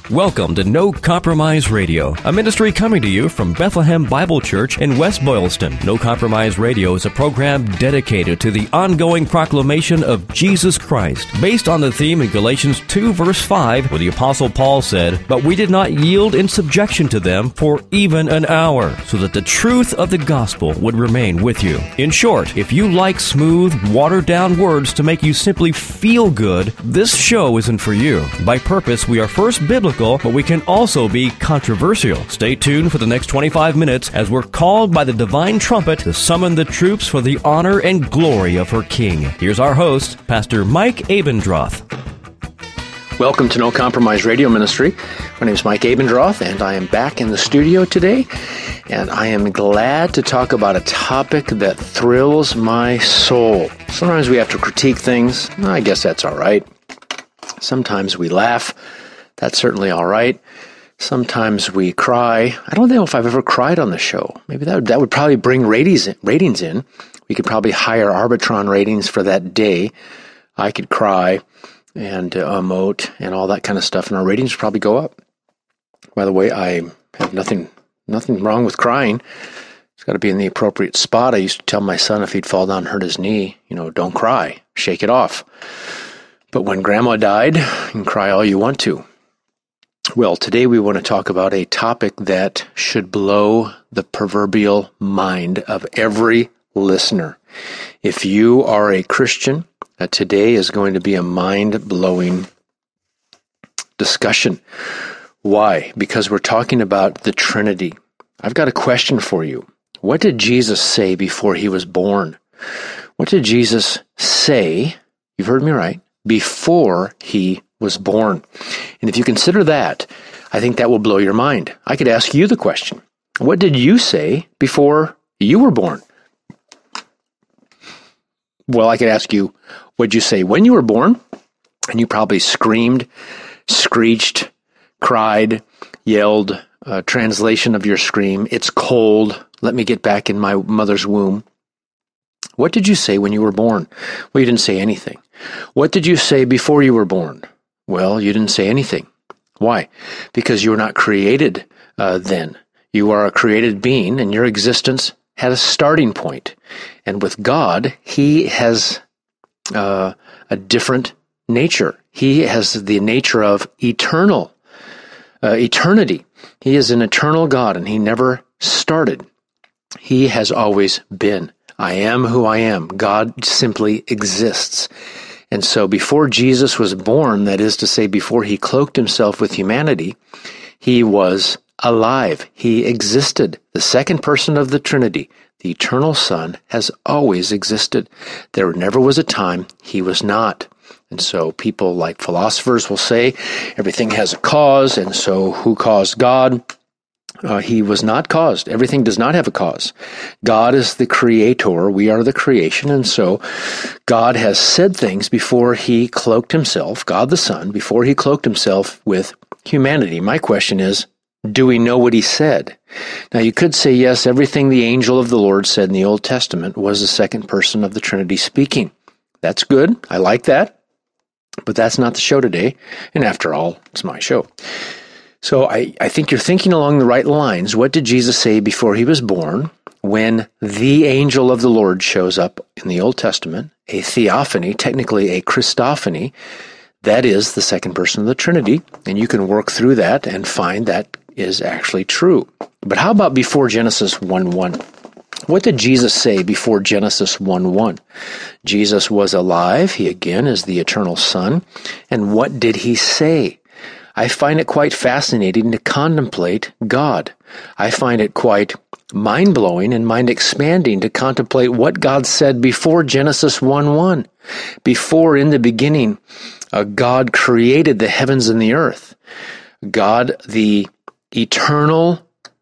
Welcome to No Compromise Radio, a ministry coming to you from Bethlehem Bible Church in West Boylston. No Compromise Radio is a program dedicated to the ongoing proclamation of Jesus Christ, based on the theme in Galatians 2 verse 5, where the Apostle Paul said, "But we did not yield in subjection to them for even an hour, so that the truth of the gospel would remain with you." In short, if you like smooth, watered-down words to make you simply feel good, this show isn't for you. By purpose, we are first biblical, but we can also be controversial. Stay tuned for the next 25 minutes as we're called by the divine trumpet to summon the troops for the honor and glory of her King. Here's our host, Pastor Mike Abendroth. Welcome to No Compromise Radio Ministry. My name is Mike Abendroth, and I am back in the studio today, and I am glad to talk about a topic that thrills my soul. Sometimes we have to critique things. I guess that's all right. Sometimes we laugh. That's certainly all right. Sometimes we cry. I don't know if I've ever cried on the show. Maybe that would probably bring ratings in. We could probably hire Arbitron ratings for that day. I could cry and emote and all that kind of stuff, and our ratings would probably go up. By the way, I have nothing wrong with crying. It's got to be in the appropriate spot. I used to tell my son if he'd fall down and hurt his knee, don't cry, shake it off. But when Grandma died, you can cry all you want to. Well, today we want to talk about a topic that should blow the proverbial mind of every listener. If you are a Christian, today is going to be a mind-blowing discussion. Why? Because we're talking about the Trinity. I've got a question for you. What did Jesus say before he was born? What did Jesus say, you've heard me right, before he was born? And if you consider that, I think that will blow your mind. I could ask you the question. What did you say before you were born? Well, I could ask you, what did you say when you were born? And you probably screamed, screeched, cried, yelled, translation of your scream, "It's cold, let me get back in my mother's womb." What did you say when you were born? Well, you didn't say anything. What did you say before you were born? Well, you didn't say anything. Why? Because you were not created then. You are a created being, and your existence had a starting point. And with God, he has a different nature. He has the nature of eternity. He is an eternal God, and he never started. He has always been. I am who I am. God simply exists. And so before Jesus was born, that is to say, before he cloaked himself with humanity, he was alive. He existed. The second person of the Trinity, the eternal Son, has always existed. There never was a time he was not. And so people like philosophers will say everything has a cause, and so who caused God? He was not caused. Everything does not have a cause. God is the creator. We are the creation. And so God has said things before he cloaked himself, God the Son, before he cloaked himself with humanity. My question is, do we know what he said? Now, you could say, yes, everything the angel of the Lord said in the Old Testament was the second person of the Trinity speaking. That's good. I like that. But that's not the show today. And after all, it's my show. So I think you're thinking along the right lines. What did Jesus say before he was born when the angel of the Lord shows up in the Old Testament? A theophany, technically a Christophany, that is the second person of the Trinity, and you can work through that and find that is actually true. But how about before Genesis 1:1? What did Jesus say before Genesis 1:1? Jesus was alive. He again is the eternal Son. And what did he say? I find it quite fascinating to contemplate God. I find it quite mind-blowing and mind-expanding to contemplate what God said before Genesis 1:1. Before, in the beginning, God created the heavens and the earth. God, the eternal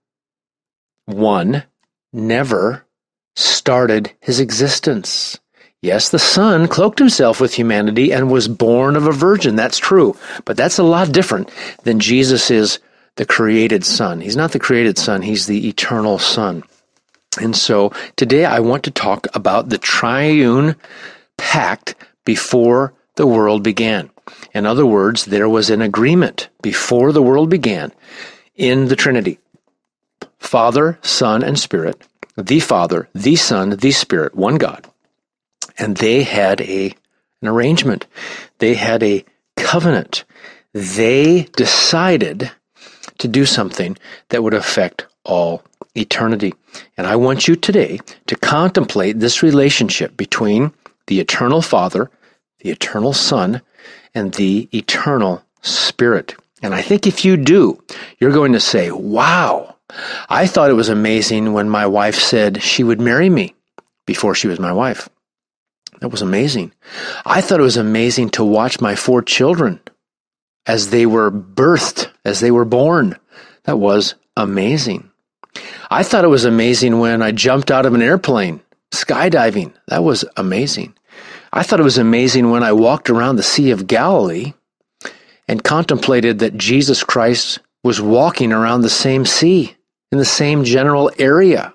one, never started his existence. Yes, the Son cloaked himself with humanity and was born of a virgin. That's true. But that's a lot different than Jesus is the created Son. He's not the created Son. He's the eternal Son. And so today I want to talk about the triune pact before the world began. In other words, there was an agreement before the world began in the Trinity. Father, Son, and Spirit. The Father, the Son, the Spirit, one God. And they had an arrangement. They had a covenant. They decided to do something that would affect all eternity. And I want you today to contemplate this relationship between the eternal Father, the eternal Son, and the eternal Spirit. And I think if you do, you're going to say, wow, I thought it was amazing when my wife said she would marry me before she was my wife. That was amazing. I thought it was amazing to watch my 4 children as they were birthed, as they were born. That was amazing. I thought it was amazing when I jumped out of an airplane, skydiving. That was amazing. I thought it was amazing when I walked around the Sea of Galilee and contemplated that Jesus Christ was walking around the same sea, in the same general area.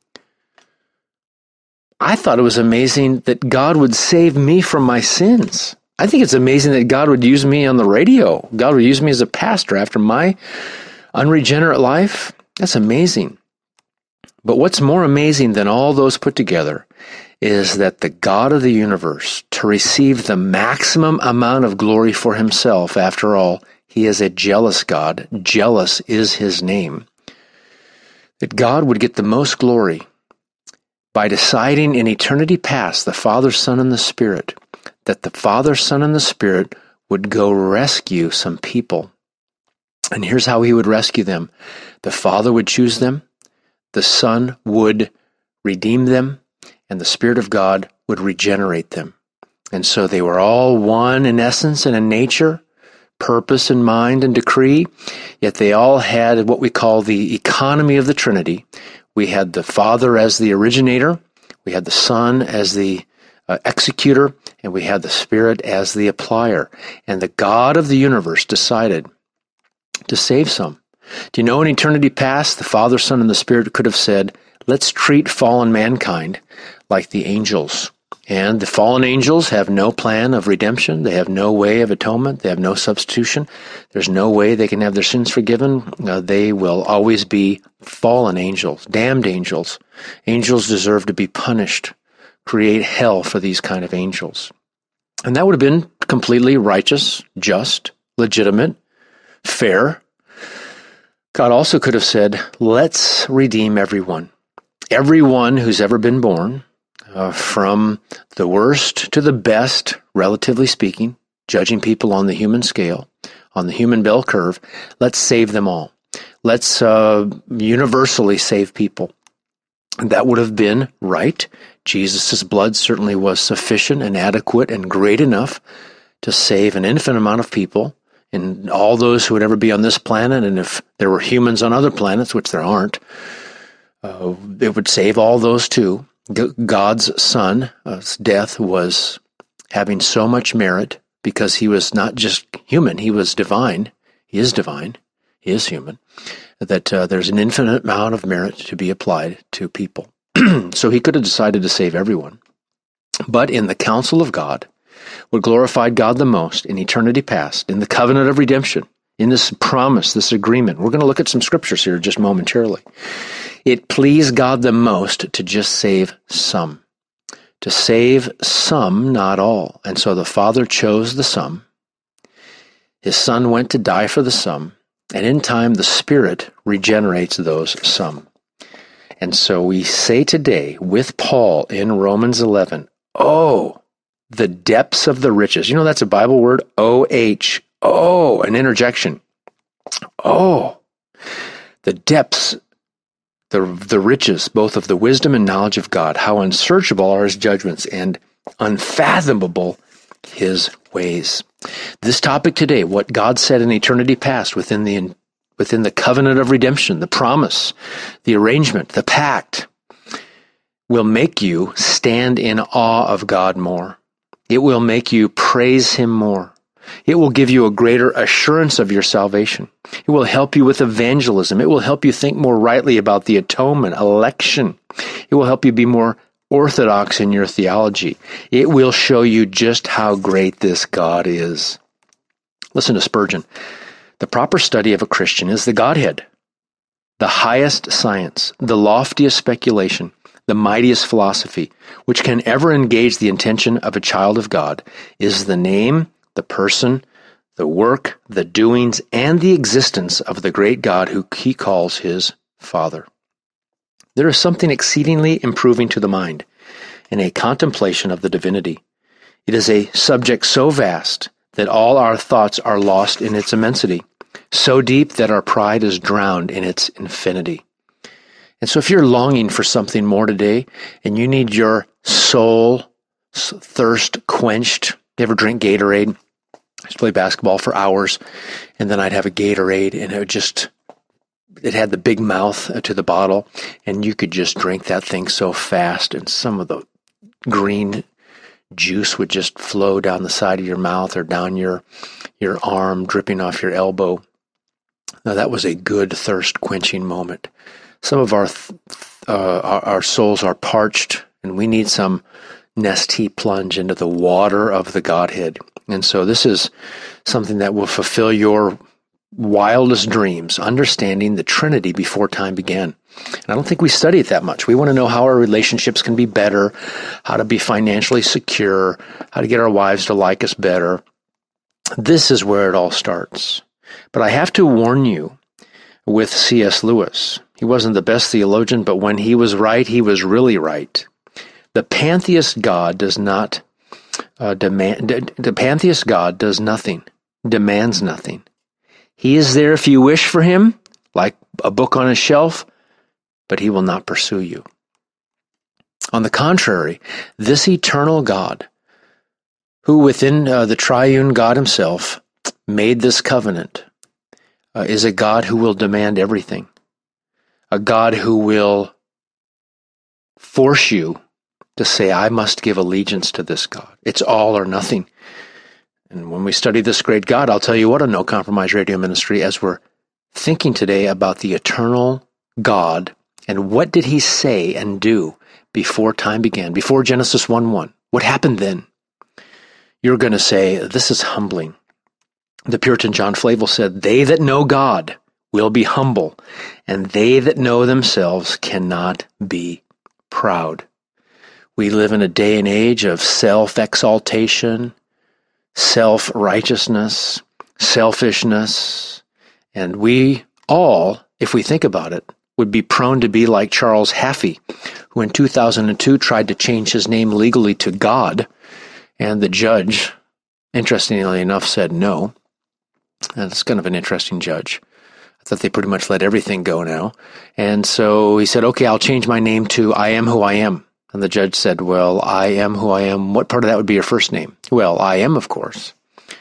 I thought it was amazing that God would save me from my sins. I think it's amazing that God would use me on the radio. God would use me as a pastor after my unregenerate life. That's amazing. But what's more amazing than all those put together is that the God of the universe, to receive the maximum amount of glory for himself, after all, he is a jealous God. Jealous is his name. That God would get the most glory by deciding in eternity past, the Father, Son, and the Spirit, that the Father, Son, and the Spirit would go rescue some people. And here's how he would rescue them. The Father would choose them, the Son would redeem them, and the Spirit of God would regenerate them. And so they were all one in essence and in nature, purpose and mind and decree, yet they all had what we call the economy of the Trinity. We had the Father as the originator, we had the Son as the executor, and we had the Spirit as the applier. And the God of the universe decided to save some. Do you know in eternity past, the Father, Son, and the Spirit could have said, let's treat fallen mankind like the angels. And the fallen angels have no plan of redemption. They have no way of atonement. They have no substitution. There's no way they can have their sins forgiven. They will always be fallen angels, damned angels. Angels deserve to be punished. Create hell for these kind of angels. And that would have been completely righteous, just, legitimate, fair. God also could have said, let's redeem everyone. Everyone who's ever been born, from the worst to the best, relatively speaking, judging people on the human scale, on the human bell curve, let's save them all. Let's universally save people. And that would have been right. Jesus' blood certainly was sufficient and adequate and great enough to save an infinite amount of people and all those who would ever be on this planet. And if there were humans on other planets, which there aren't, it would save all those too. God's Son's death was having so much merit because he was not just human, he was divine. He is divine. He is human. That there's an infinite amount of merit to be applied to people. So he could have decided to save everyone. But in the counsel of God, what glorified God the most in eternity past, in the covenant of redemption, in this promise, this agreement, we're going to look at some scriptures here just momentarily. It pleased God the most to just save some. To save some, not all. And so the Father chose the some. His Son went to die for the some. And in time, the Spirit regenerates those some. And so we say today with Paul in Romans 11, oh, the depths of the riches. You know, that's a Bible word, O-H. Oh, an interjection. Oh, the depths, the riches, both of the wisdom and knowledge of God. How unsearchable are his judgments and unfathomable his ways. This topic today, what God said in eternity past within the covenant of redemption, the promise, the arrangement, the pact, will make you stand in awe of God more. It will make you praise him more. It will give you a greater assurance of your salvation. It will help you with evangelism. It will help you think more rightly about the atonement, election. It will help you be more orthodox in your theology. It will show you just how great this God is. Listen to Spurgeon. The proper study of a Christian is the Godhead. The highest science, the loftiest speculation, the mightiest philosophy, which can ever engage the intention of a child of God, is the name, the person, the work, the doings, and the existence of the great God who he calls his Father. There is something exceedingly improving to the mind in a contemplation of the divinity. It is a subject so vast that all our thoughts are lost in its immensity, so deep that our pride is drowned in its infinity. And so if you're longing for something more today, and you need your soul thirst quenched, you ever drink Gatorade? I used to play basketball for hours, and then I'd have a Gatorade, and it had the big mouth to the bottle, and you could just drink that thing so fast, and some of the green juice would just flow down the side of your mouth or down your arm, dripping off your elbow. Now that was a good thirst-quenching moment. Some of our souls are parched, and we need some Nestea plunge into the water of the Godhead. And so this is something that will fulfill your wildest dreams, understanding the Trinity before time began. And I don't think we study it that much. We want to know how our relationships can be better, how to be financially secure, how to get our wives to like us better. This is where it all starts. But I have to warn you with C.S. Lewis. He wasn't the best theologian, but when he was right, he was really right. The pantheist God does not the pantheist God does nothing, demands nothing. He is there if you wish for him, like a book on a shelf, but he will not pursue you. On the contrary, this eternal God, who within the triune God himself made this covenant, is a God who will demand everything. A God who will force you to say, I must give allegiance to this God. It's all or nothing. And when we study this great God, I'll tell you what, on No Compromise Radio Ministry, as we're thinking today about the eternal God and what did he say and do before time began, before Genesis 1:1. What happened then? You're going to say, this is humbling. The Puritan John Flavel said, they that know God will be humble, and they that know themselves cannot be proud. We live in a day and age of self-exaltation, self-righteousness, selfishness, and we all, if we think about it, would be prone to be like Charles Haffey, who in 2002 tried to change his name legally to God, and the judge, interestingly enough, said no. And it's kind of an interesting judge. I thought they pretty much let everything go now. And so he said, okay, I'll change my name to I Am Who I Am. And the judge said, well, I am who I am. What part of that would be your first name? Well, I am, of course.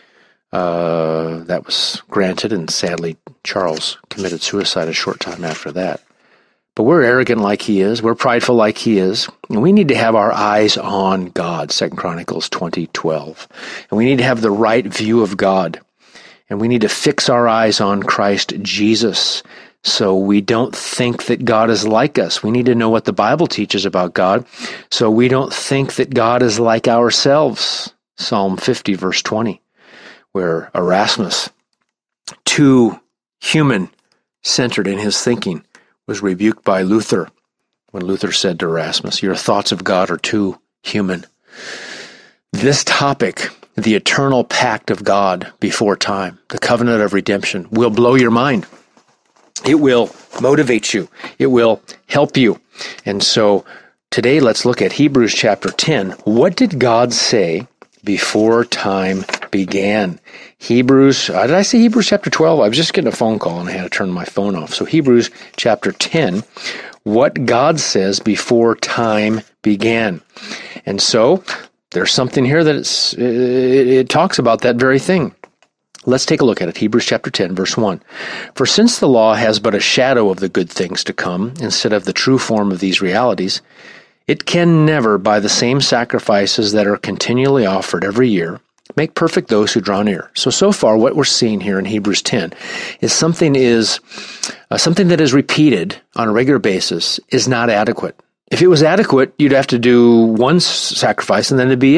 That was granted, and sadly, Charles committed suicide a short time after that. But we're arrogant like he is. We're prideful like he is. And we need to have our eyes on God, 2 Chronicles 20:12. And we need to have the right view of God. And we need to fix our eyes on Christ Jesus, so we don't think that God is like us. We need to know what the Bible teaches about God, so we don't think that God is like ourselves. Psalm 50, verse 20, where Erasmus, too human-centered in his thinking, was rebuked by Luther when Luther said to Erasmus, your thoughts of God are too human. This topic, the eternal pact of God before time, the covenant of redemption, will blow your mind. It will motivate you. It will help you. And so today let's look at Hebrews chapter 10. What did God say before time began? Hebrews, did I say Hebrews chapter 12? I was just getting a phone call and I had to turn my phone off. So Hebrews chapter 10, what God says before time began. And so there's something here that it talks about that very thing. Let's take a look at it. Hebrews chapter 10, verse 1. For since the law has but a shadow of the good things to come, instead of the true form of these realities, it can never, by the same sacrifices that are continually offered every year, make perfect those who draw near. So far, what we're seeing here in Hebrews 10 is something that is repeated on a regular basis is not adequate. If it was adequate, you'd have to do one sacrifice and then it'd be it.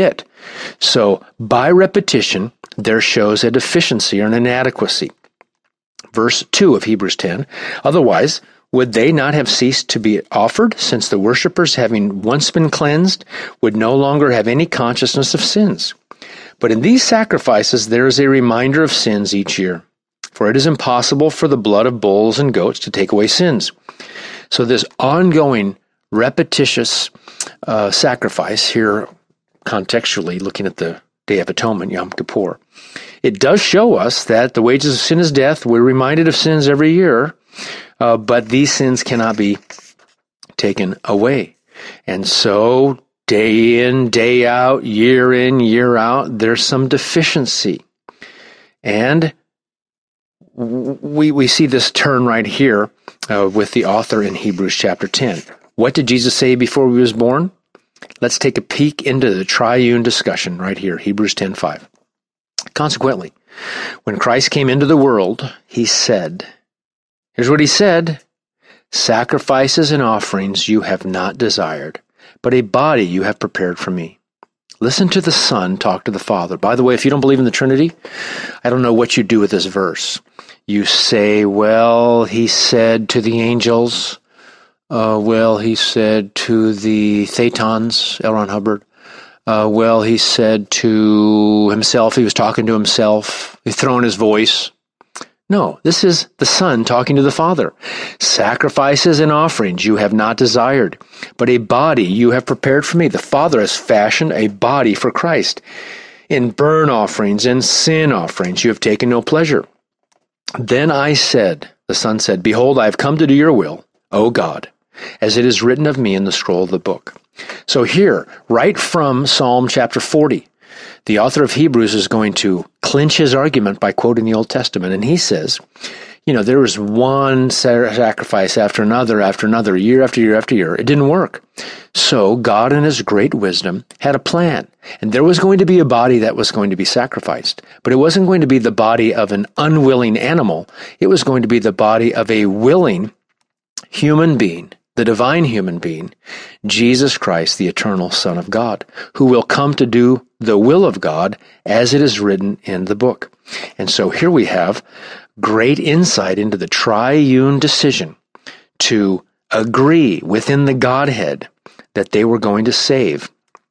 So by repetition, there shows a deficiency or an inadequacy. Verse 2 of Hebrews 10, otherwise, would they not have ceased to be offered, since the worshippers, having once been cleansed, would no longer have any consciousness of sins? But in these sacrifices there is a reminder of sins each year, for it is impossible for the blood of bulls and goats to take away sins. So this ongoing, repetitious sacrifice here, contextually, looking at the Day of Atonement, Yom Kippur, it does show us that the wages of sin is death. We're reminded of sins every year, but these sins cannot be taken away. And so day in, day out, year in, year out, there's some deficiency. And we see this turn right here with the author in Hebrews chapter 10. What did Jesus say before he was born? Let's take a peek into the triune discussion right here, Hebrews 10:5. Consequently, when Christ came into the world, he said, here's what he said, sacrifices and offerings you have not desired, but a body you have prepared for me. Listen to the Son talk to the Father. By the way, if you don't believe in the Trinity, I don't know what you do with this verse. You say, well, he said to the angels, he said to the Thetans, L. Ron Hubbard, he said to himself, he was talking to himself, he's throwing his voice. No, this is the Son talking to the Father. Sacrifices and offerings you have not desired, but a body you have prepared for me. The Father has fashioned a body for Christ. In burnt offerings and sin offerings you have taken no pleasure. Then I said, the Son said, behold, I have come to do your will, O God, as it is written of me in the scroll of the book. So here, right from Psalm chapter 40, the author of Hebrews is going to clinch his argument by quoting the Old Testament. And he says, there was one sacrifice after another, year after year after year. It didn't work. So God in his great wisdom had a plan. And there was going to be a body that was going to be sacrificed. But it wasn't going to be the body of an unwilling animal. It was going to be the body of a willing human being, the divine human being, Jesus Christ, the eternal Son of God, who will come to do the will of God as it is written in the book. And so here we have great insight into the triune decision to agree within the Godhead that they were going to save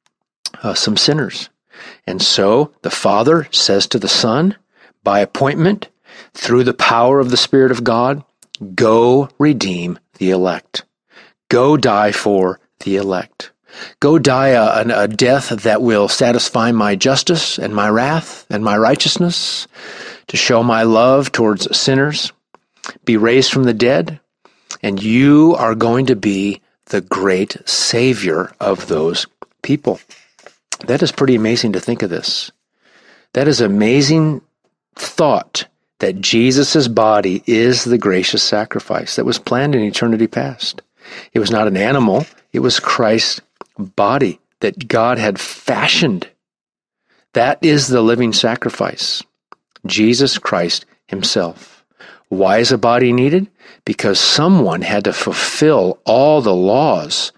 some sinners. And so the Father says to the Son, by appointment, through the power of the Spirit of God, go redeem the elect. Go die for the elect. Go die a death that will satisfy my justice and my wrath and my righteousness, to show my love towards sinners. Be raised from the dead, and you are going to be the great Savior of those people. That is pretty amazing to think of this. That is amazing thought, that Jesus' body is the gracious sacrifice that was planned in eternity past. It was not an animal, it was Christ's body that God had fashioned. That is the living sacrifice, Jesus Christ himself. Why is a body needed? Because someone had to fulfill all the laws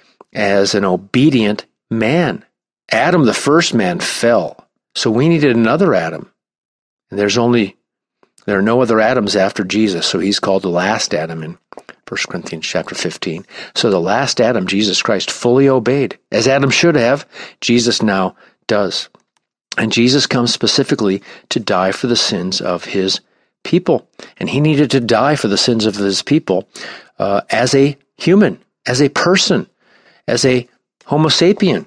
as an obedient man. Adam, the first man, fell. So we needed another Adam. And there are no other Adams after Jesus, so he's called the last Adam in 1 Corinthians chapter 15. So the last Adam, Jesus Christ, fully obeyed. As Adam should have, Jesus now does. And Jesus comes specifically to die for the sins of his people. And he needed to die for the sins of his people as a human, as a person, as a Homo sapien.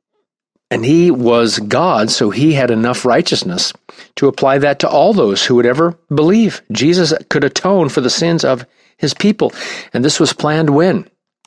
And he was God, so he had enough righteousness to apply that to all those who would ever believe. Jesus could atone for the sins of his people. And this was planned when?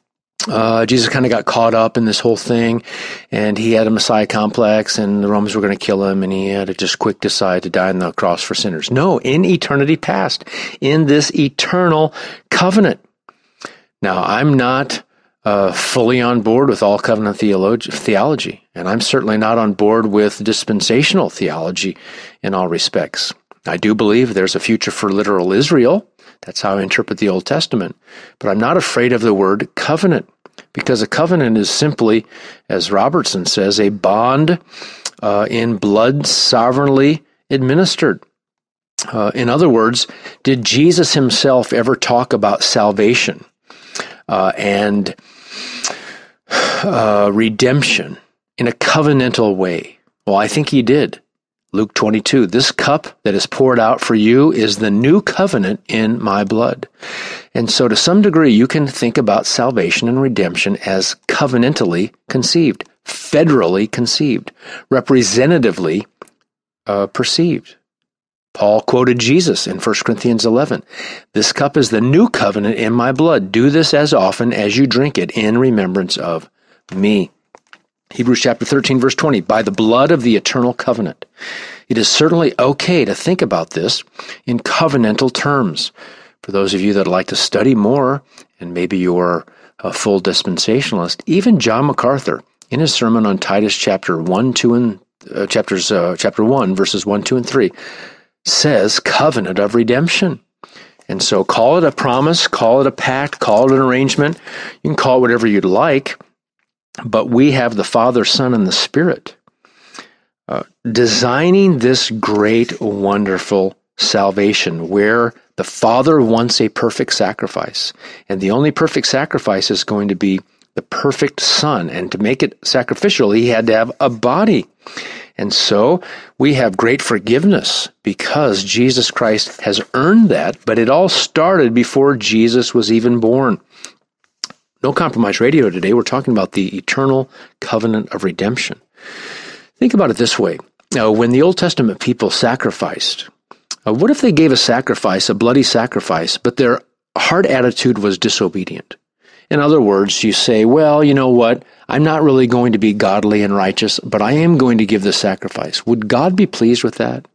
Jesus kind of got caught up in this whole thing, and he had a Messiah complex, and the Romans were going to kill him, and he had to just quick decide to die on the cross for sinners. No, in eternity past, in this eternal covenant. Now, I'm not fully on board with all covenant theology, and I'm certainly not on board with dispensational theology in all respects. I do believe there's a future for literal Israel. That's how I interpret the Old Testament. But I'm not afraid of the word covenant, because a covenant is simply, as Robertson says, a bond in blood sovereignly administered. In other words, did Jesus himself ever talk about salvation and redemption in a covenantal way? Well, I think he did. Luke 22, this cup that is poured out for you is the new covenant in my blood. And so to some degree, you can think about salvation and redemption as covenantally conceived, federally conceived, representatively perceived. Paul quoted Jesus in 1 Corinthians 11. This cup is the new covenant in my blood. Do this as often as you drink it in remembrance of me. Hebrews chapter 13, verse 20, by the blood of the eternal covenant. It is certainly okay to think about this in covenantal terms. For those of you that like to study more, and maybe you're a full dispensationalist, even John MacArthur, in his sermon on Titus chapter 1, chapter 1, verses 1, 2, and 3, says covenant of redemption. And so call it a promise, call it a pact, call it an arrangement. You can call it whatever you'd like. But we have the Father, Son, and the Spirit designing this great, wonderful salvation where the Father wants a perfect sacrifice. And the only perfect sacrifice is going to be the perfect Son. And to make it sacrificial, he had to have a body. And so we have great forgiveness because Jesus Christ has earned that. But it all started before Jesus was even born. No Compromise Radio today, we're talking about the eternal covenant of redemption. Think about it this way. When the Old Testament people sacrificed, what if they gave a sacrifice, a bloody sacrifice, but their heart attitude was disobedient? In other words, you say, well, you know what? I'm not really going to be godly and righteous, but I am going to give the sacrifice. Would God be pleased with that?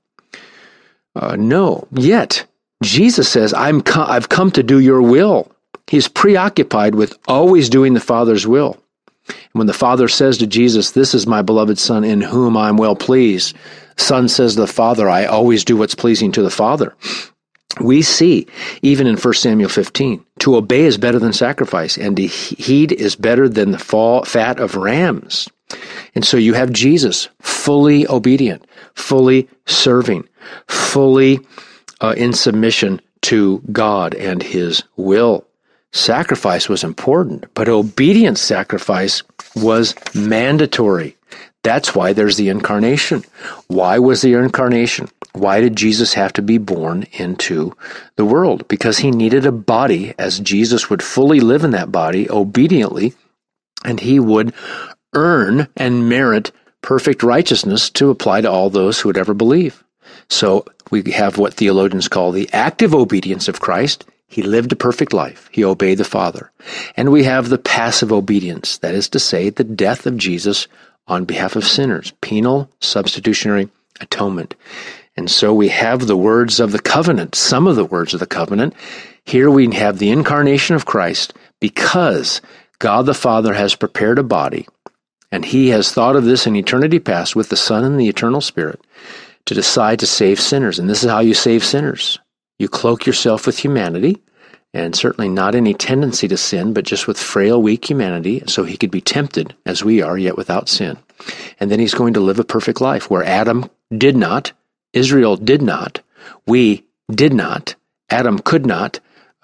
No. Yet, Jesus says, I've come to do your will. He's preoccupied with always doing the Father's will. And when the Father says to Jesus, this is my beloved Son in whom I'm well pleased, Son says to the Father, I always do what's pleasing to the Father. We see, even in 1 Samuel 15, to obey is better than sacrifice, and to heed is better than the fat of rams. And so you have Jesus fully obedient, fully serving, fully in submission to God and his will. Sacrifice was important, but obedient sacrifice was mandatory. That's why there's the incarnation. Why was the incarnation? Why did Jesus have to be born into the world? Because he needed a body, as Jesus would fully live in that body obediently, and he would earn and merit perfect righteousness to apply to all those who would ever believe. So we have what theologians call the active obedience of Christ. He lived a perfect life. He obeyed the Father. And we have the passive obedience, that is to say, the death of Jesus on behalf of sinners, penal substitutionary atonement. And so we have the words of the covenant, some of the words of the covenant. Here we have the incarnation of Christ because God the Father has prepared a body, and he has thought of this in eternity past with the Son and the eternal Spirit to decide to save sinners. And this is how you save sinners. You cloak yourself with humanity, and certainly not any tendency to sin, but just with frail, weak humanity, so he could be tempted as we are, yet without sin. And then he's going to live a perfect life where Adam did not, Israel did not, we did not, Adam could not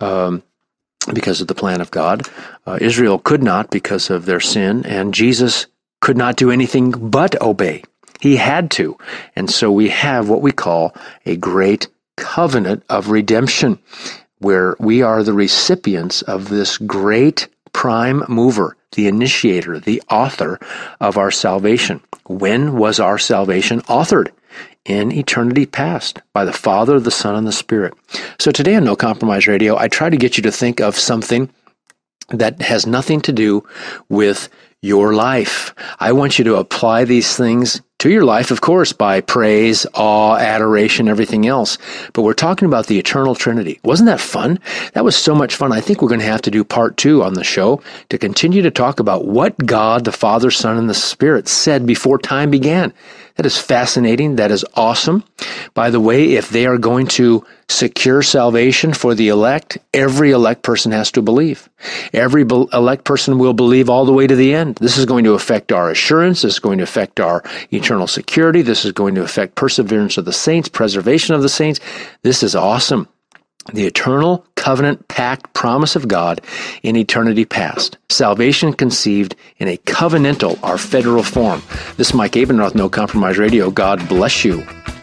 because of the plan of God. Israel could not because of their sin, and Jesus could not do anything but obey. He had to. And so we have what we call a great covenant of redemption, where we are the recipients of this great prime mover, the initiator, the author of our salvation. When was our salvation authored? In eternity past, by the Father, the Son, and the Spirit. So today on No Compromise Radio, I try to get you to think of something that has nothing to do with your life. I want you to apply these things to your life, of course, by praise, awe, adoration, everything else. But we're talking about the eternal Trinity. Wasn't that fun? That was so much fun. I think we're going to have to do part 2 on the show to continue to talk about what God, the Father, Son, and the Spirit said before time began. That is fascinating. That is awesome. By the way, if they are going to secure salvation for the elect, every elect person has to believe. Every elect person will believe all the way to the end. This is going to affect our assurance. This is going to affect our eternal security. This is going to affect perseverance of the saints, preservation of the saints. This is awesome. The eternal covenant pact promise of God in eternity past. Salvation conceived in a covenantal or federal form. This is Mike Abendroth, No Compromise Radio. God bless you.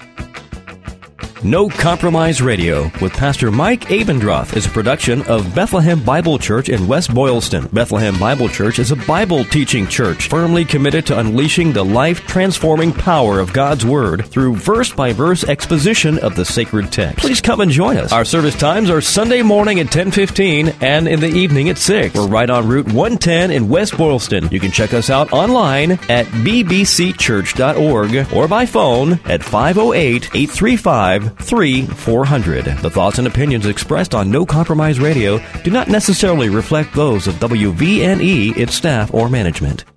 No Compromise Radio with Pastor Mike Abendroth is a production of Bethlehem Bible Church in West Boylston. Bethlehem Bible Church is a Bible teaching church firmly committed to unleashing the life-transforming power of God's Word through verse-by-verse exposition of the sacred text. Please come and join us. Our service times are Sunday morning at 10:15 and in the evening at 6. We're right on Route 110 in West Boylston. You can check us out online at bbcchurch.org or by phone at 508-835-3400. The thoughts and opinions expressed on No Compromise Radio do not necessarily reflect those of WVNE, its staff, or management.